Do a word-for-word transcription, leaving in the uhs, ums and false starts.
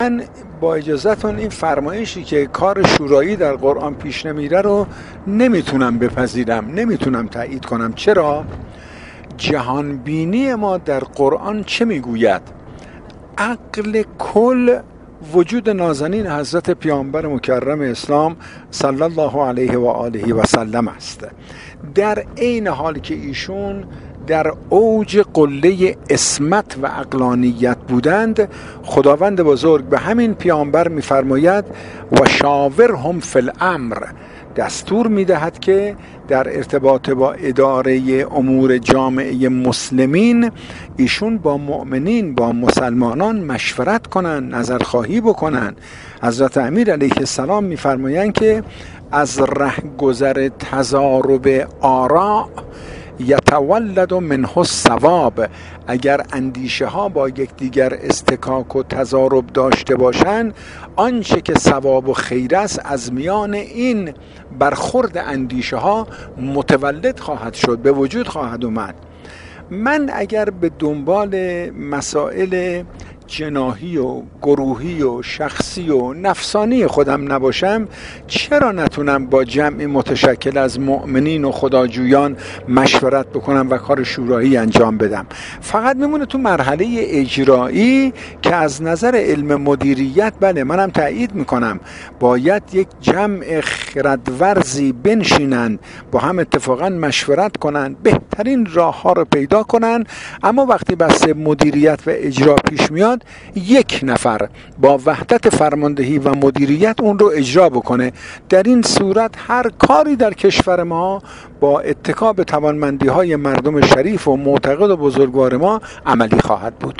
من با اجازهتون این فرمایشی که کار شورایی در قرآن پیش نمیره رو نمیتونم بپذیرم، نمیتونم تایید کنم. چرا؟ جهانبینی ما در قرآن چه میگوید؟ عقل کل وجود نازنین حضرت پیامبر مکرم اسلام صلی الله علیه و آله و سلم است. در عین حال که ایشون در اوج قله عصمت و عقلانیت بودند، خداوند بزرگ به همین پیامبر می‌فرماید و شاورهم فی الامر، دستور می‌دهد که در ارتباط با اداره امور جامعه مسلمین ایشون با مؤمنین، با مسلمانان مشورت کنن، نظرخواهی بکنن. حضرت امیر علیه السلام می‌فرمایند که از رهگذر تضارب آراء یتولد منه الصواب، اگر اندیشه ها با یکدیگر استکاک و تضارب داشته باشند، آنچه که ثواب و خیر است از میان این برخورد اندیشه ها متولد خواهد شد، به وجود خواهد اومد. من اگر به دنبال مسائل جناحی و گروهی و شخصی و نفسانی خودم نباشم، چرا نتونم با جمعی متشکل از مؤمنین و خداجویان مشورت بکنم و کار شورایی انجام بدم؟ فقط میمونه تو مرحله اجرایی که از نظر علم مدیریت، بله منم تایید میکنم، باید یک جمع خردورزی بنشینن، با هم اتفاقا مشورت کنن، بهترین راه ها رو پیدا کنن. اما وقتی بحث مدیریت و اجرا پیش میاد، یک نفر با وحدت فرماندهی و مدیریت اون رو اجرا بکنه. در این صورت هر کاری در کشور ما با اتکا به توانمندی های مردم شریف و معتقد و بزرگوار ما عملی خواهد بود.